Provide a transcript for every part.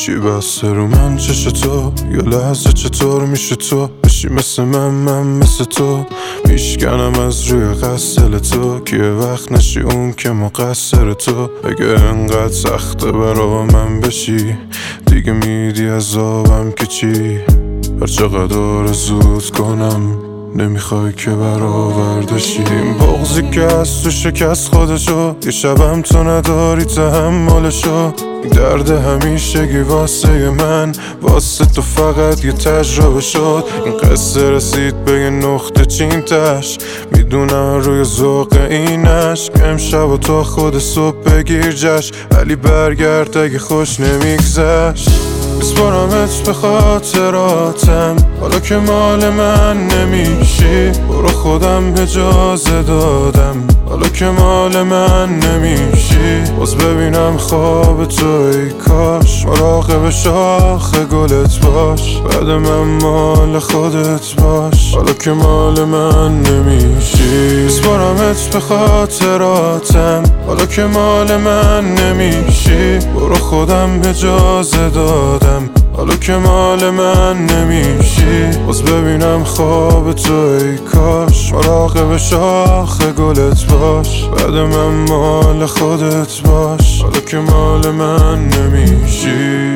چی بسته رو من چش تو؟ یا لحظه چطور میشه تو بشی مثل من مثل تو میشکنم از روی قصل تو که وقت نشی اون که مقصر تو. اگه انقدر سخته برا من بشی دیگه میدی عذابم که چی؟ هر چقدر زود کنم نمیخوای که برآوردشی. این بغضی که از تو شکست خودشو یه شبم تو نداری تحملشو. این درد همیشگی واسه من واسه تو فقط یه تجربه شد. این قصه رسید به یه نقطه چین تش میدونم روی ذوق اینش که امشب و تو خود صبح بگیر جشن ولی برگرد اگه خوش نمیگذشت. بسپارمت به خاطراتم حالا که مال من نمیشی. برو خودم اجازه دادم حالا که مال من نمیشی. باز ببینم خواب تو ای کاش مراقب شاخ گلت باش. بعد من مال خودت باش حالا که مال من نمیشی. بسپارمت به خاطراتم حالا که مال من نمیشی. برو خودم اجازه دادم حالا که مال من نمیشی. باز ببینم خواب تو ای کاش مراقب شاخ گلت باش. بعد من مال خودت باش حالا که مال من نمیشی.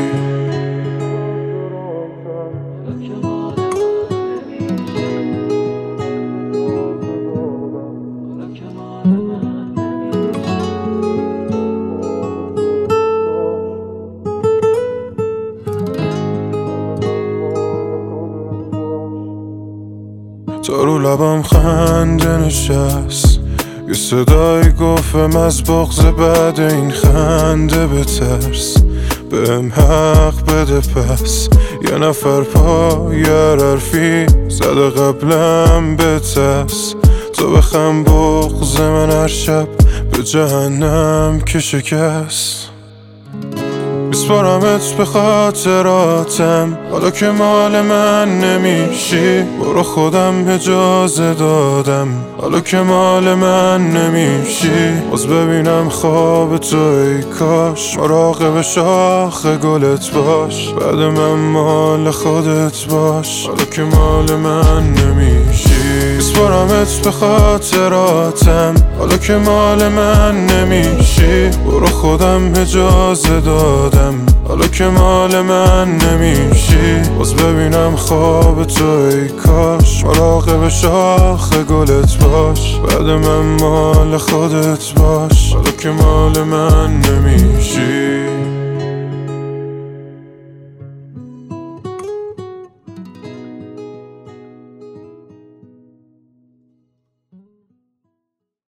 تا رو لبم خنده نشست یه صدای گفتم از بغض بعد این خنده بترس. بهم حق بده پس یه نفر پای حرفی زده قبلم بترس. تو بخم بغض من هر شب به جهنم که شکست. بسپارمت به خاطراتم حالا که مال من نمیشی. برو خودم اجازه دادم حالا که مال من نمیشی. باز ببینم خواب تو ای کاش مراقب شاخ گلت باش. بعد من مال خودت باش حالا که مال من نمیشی. بسپارمت به خاطراتم حالا که مال من نمیشی. برو خودم اجازه دادم حالا که مال من نمیشی. باز ببینم خواب تو ای کاش مراقب شاخ گلت باش. بعد من مال خودت باش حالا که مال من نمیشی.